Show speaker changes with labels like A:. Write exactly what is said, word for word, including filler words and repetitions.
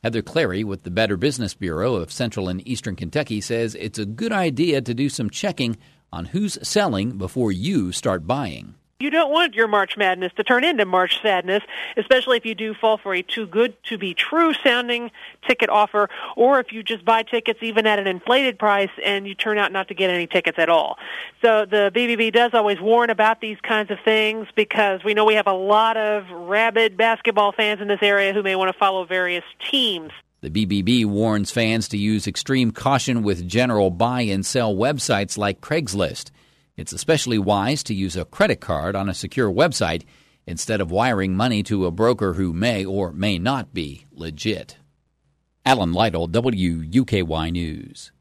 A: Heather Clary with the Better Business Bureau of Central and Eastern Kentucky says it's a good idea to do some checking on who's selling before you start buying.
B: You don't want your March Madness to turn into March Sadness, especially if you do fall for a too good to be true sounding ticket offer, or if you just buy tickets even at an inflated price and you turn out not to get any tickets at all. So the B B B does always warn about these kinds of things because we know we have a lot of rabid basketball fans in this area who may want to follow various teams.
A: The B B B warns fans to use extreme caution with general buy and sell websites like Craigslist. It's especially wise to use a credit card on a secure website instead of wiring money to a broker who may or may not be legit. Alan Lytle, W U K Y News.